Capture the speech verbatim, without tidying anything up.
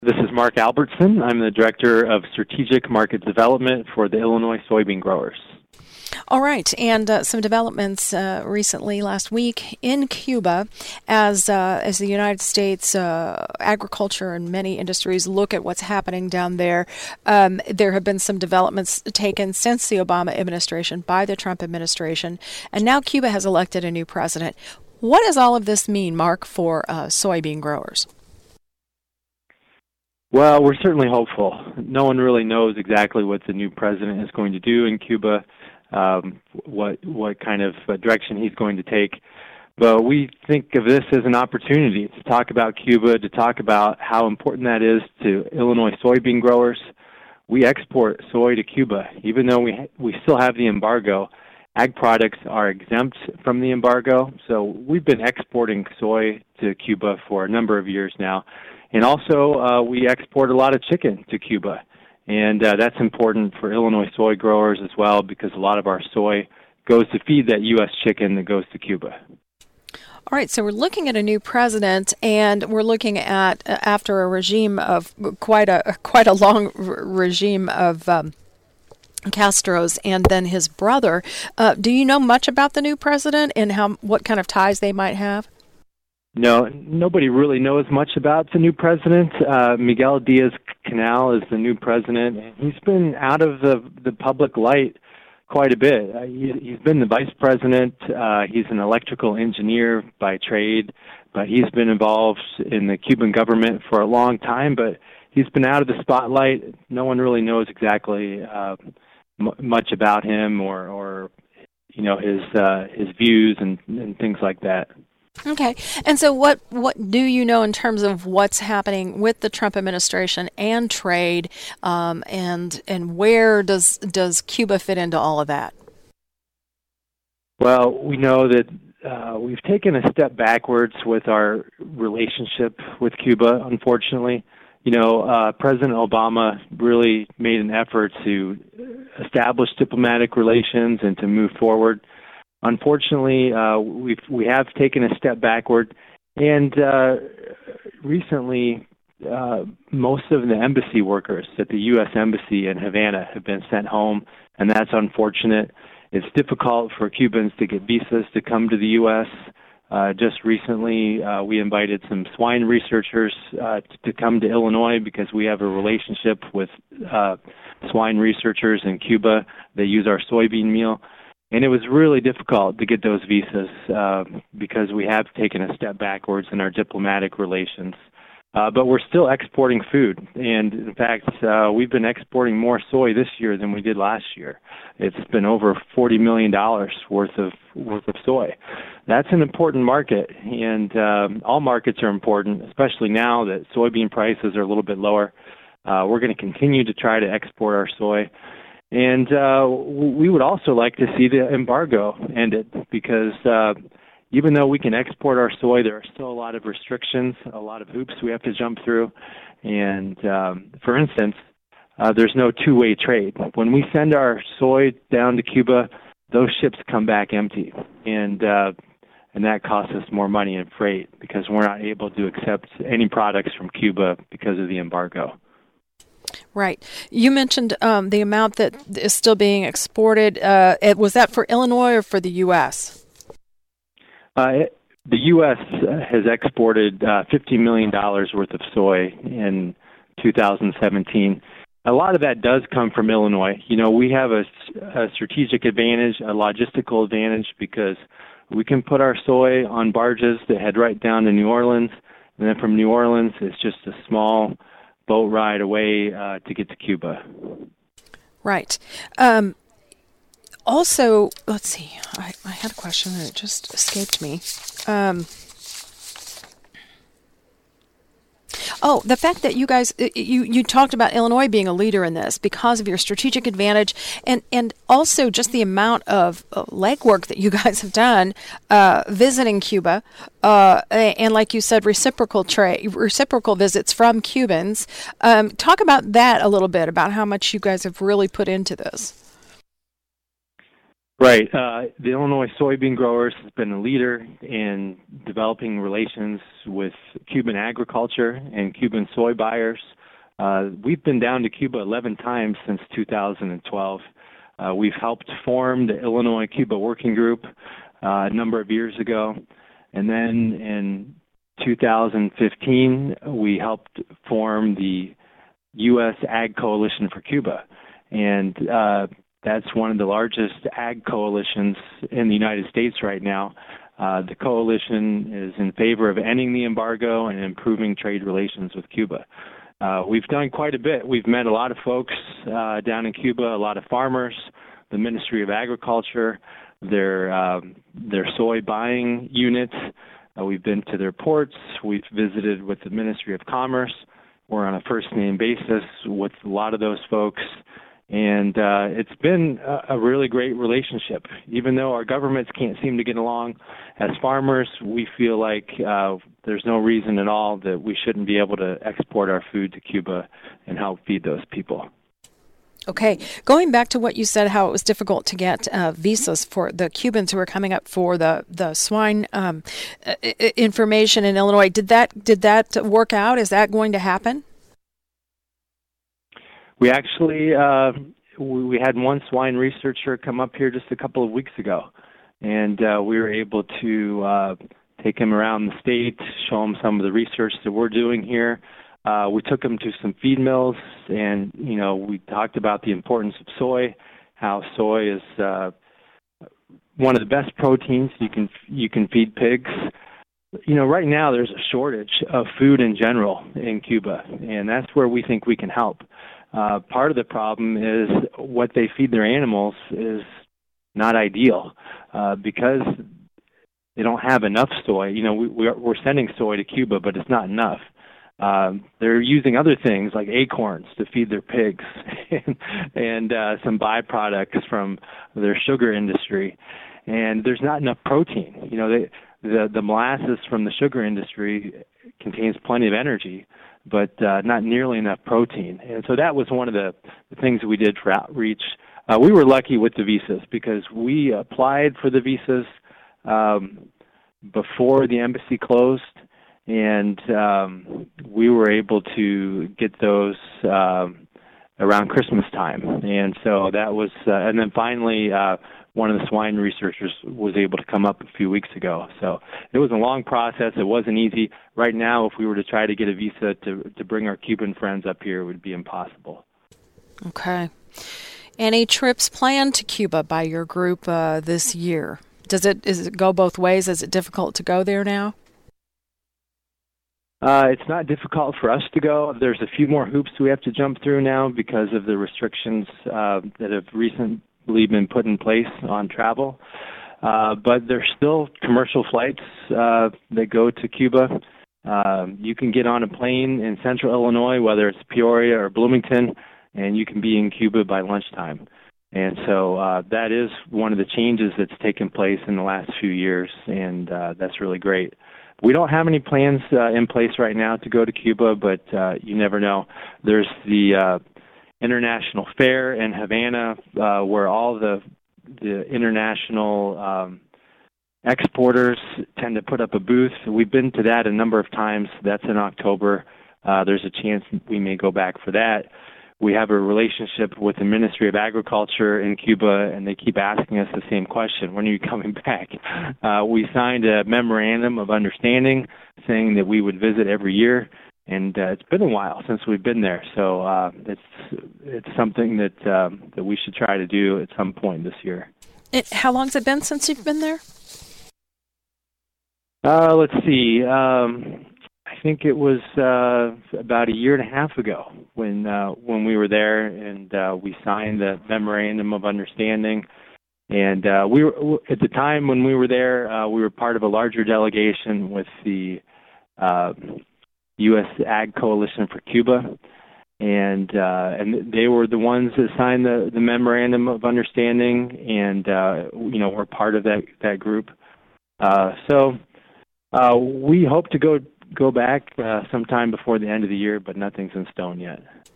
This is Mark Albertson. I'm the Director of Strategic Market Development for the Illinois soybean growers. All right, and uh, some developments uh, recently last week in Cuba as uh, as the United States uh, agriculture and many industries look at what's happening down there. Um, there have been some developments taken since the Obama administration by the Trump administration, and now Cuba has elected a new president. What does all of this mean, Mark, for uh, soybean growers? Well, we're certainly hopeful. No one really knows exactly what the new president is going to do in Cuba, um, what what kind of uh, direction he's going to take. But we think of this as an opportunity to talk about Cuba, to talk about how important that is to Illinois soybean growers. We export soy to Cuba. Even though we ha- we still have the embargo, ag products are exempt from the embargo. So we've been exporting soy to Cuba for a number of years now. And also, uh, we export a lot of chicken to Cuba, and uh, that's important for Illinois soy growers as well because a lot of our soy goes to feed that U S chicken that goes to Cuba. All right, so we're looking at a new president, and we're looking at, uh, after a regime of quite a quite a long r- regime of um, Castro's and then his brother. Uh, do you know much about the new president and how what kind of ties they might have? No, nobody really knows much about the new president. Uh, Miguel Diaz-Canel is the new president, and he's been out of the, the public light quite a bit. Uh, he, he's been the vice president. Uh, he's an electrical engineer by trade, but he's been involved in the Cuban government for a long time, but he's been out of the spotlight. No one really knows exactly uh, m- much about him or, or you know, his uh, his views and, and things like that. Okay. And so what, what do you know in terms of what's happening with the Trump administration and trade, um, and and where does does Cuba fit into all of that? Well, we know that uh, we've taken a step backwards with our relationship with Cuba, unfortunately. You know, uh, President Obama really made an effort to establish diplomatic relations and to move forward. Unfortunately, uh, we've, we have taken a step backward, and uh, recently uh, most of the embassy workers at the U S Embassy in Havana have been sent home, and that's unfortunate. It's difficult for Cubans to get visas to come to the U S Uh, just recently, uh, we invited some swine researchers uh, to come to Illinois because we have a relationship with uh, swine researchers in Cuba. They use our soybean meal. And it was really difficult to get those visas uh, because we have taken a step backwards in our diplomatic relations. Uh, but we're still exporting food. And in fact, uh, we've been exporting more soy this year than we did last year. It's been over forty million dollars worth of worth of soy. That's an important market, and um, all markets are important, especially now that soybean prices are a little bit lower. Uh, we're going to continue to try to export our soy. And uh, we would also like to see the embargo ended because uh, even though we can export our soy, there are still a lot of restrictions, a lot of hoops we have to jump through. And um, for instance, uh, there's no two-way trade. When we send our soy down to Cuba, those ships come back empty. And uh, and that costs us more money in freight because we're not able to accept any products from Cuba because of the embargo. Right. You mentioned um, the amount that is still being exported. Uh, was that for Illinois or for the U S? Uh, the U S has exported uh, fifty million dollars worth of soy in two thousand seventeen. A lot of that does come from Illinois. You know, we have a, a strategic advantage, a logistical advantage, because we can put our soy on barges that head right down to New Orleans, and then from New Orleans, it's just a small boat ride away uh, to get to Cuba. Right. Um, also, let's see. I, I had a question and it just escaped me. Um, oh, the fact that you guys, you, you talked about Illinois being a leader in this because of your strategic advantage, and, and also just the amount of uh, legwork that you guys have done uh, visiting Cuba, uh, and like you said, reciprocal trade, reciprocal visits from Cubans. Um, talk about that a little bit, about how much you guys have really put into this. Right. Uh, the Illinois soybean growers has been a leader in developing relations with Cuban agriculture and Cuban soy buyers. Uh, we've been down to Cuba eleven times since two thousand twelve. Uh, we've helped form the Illinois-Cuba Working Group uh, a number of years ago. And then in two thousand fifteen, we helped form the U S Ag Coalition for Cuba. And uh, that's one of the largest ag coalitions in the United States right now. Uh, the coalition is in favor of ending the embargo and improving trade relations with Cuba. Uh, we've done quite a bit. We've met a lot of folks uh, down in Cuba, a lot of farmers, the Ministry of Agriculture, their uh, their soy buying units. Uh, we've been to their ports. We've visited with the Ministry of Commerce. We're on a first-name basis with a lot of those folks. And uh, it's been a, a really great relationship. Even though our governments can't seem to get along, as farmers, we feel like uh, there's no reason at all that we shouldn't be able to export our food to Cuba and help feed those people. Okay, going back to what you said, how it was difficult to get uh, visas for the Cubans who are coming up for the the swine um, information in Illinois. Did that did that work out? Is that going to happen? We actually uh, we had one swine researcher come up here just a couple of weeks ago, and uh, we were able to uh, take him around the state, show him some of the research that we're doing here. Uh, we took him to some feed mills, and you know we talked about the importance of soy, how soy is uh, one of the best proteins you can you can feed pigs. You know, right now there's a shortage of food in general in Cuba, and that's where we think we can help. Uh, part of the problem is what they feed their animals is not ideal uh, because they don't have enough soy. You know, we, we're sending soy to Cuba, but it's not enough. Um, they're using other things like acorns to feed their pigs and, and uh, some byproducts from their sugar industry. And there's not enough protein. You know, they, the, the molasses from the sugar industry contains plenty of energy, but uh, not nearly enough protein. And so that was one of the, the things that we did for outreach. Uh, we were lucky with the visas because we applied for the visas um, before the embassy closed, and um, we were able to get those um, around Christmas time. And so that was, uh, and then finally, uh, one of the swine researchers was able to come up a few weeks ago. So it was a long process. It wasn't easy. Right now, if we were to try to get a visa to to bring our Cuban friends up here, it would be impossible. Okay. Any trips planned to Cuba by your group uh, this year? Does it is it go both ways? Is it difficult to go there now? Uh, it's not difficult for us to go. There's a few more hoops we have to jump through now because of the restrictions uh, that have recently been put in place on travel. Uh, but there's still commercial flights uh, that go to Cuba. Uh, you can get on a plane in central Illinois, whether it's Peoria or Bloomington, and you can be in Cuba by lunchtime. And so uh, that is one of the changes that's taken place in the last few years, and uh, that's really great. We don't have any plans uh, in place right now to go to Cuba, but uh, you never know. There's the uh, International Fair in Havana, uh, where all the the international um, exporters tend to put up a booth. We've been to that a number of times. That's in October. Uh, there's a chance we may go back for that. We have a relationship with the Ministry of Agriculture in Cuba, and they keep asking us the same question: when are you coming back? Uh, we signed a memorandum of understanding saying that we would visit every year. And uh, it's been a while since we've been there, so uh, it's it's something that um, that we should try to do at some point this year. It, how long has it been since you've been there? Uh, let's see. Um, I think it was uh, about a year and a half ago when uh, when we were there, and uh, we signed the memorandum of understanding. And uh, we were at the time when we were there, uh, we were part of a larger delegation with the Uh, U S Ag Coalition for Cuba, and uh, and they were the ones that signed the, the memorandum of understanding, and uh, you know we're part of that that group. Uh, so uh, we hope to go go back uh, sometime before the end of the year, but nothing's in stone yet.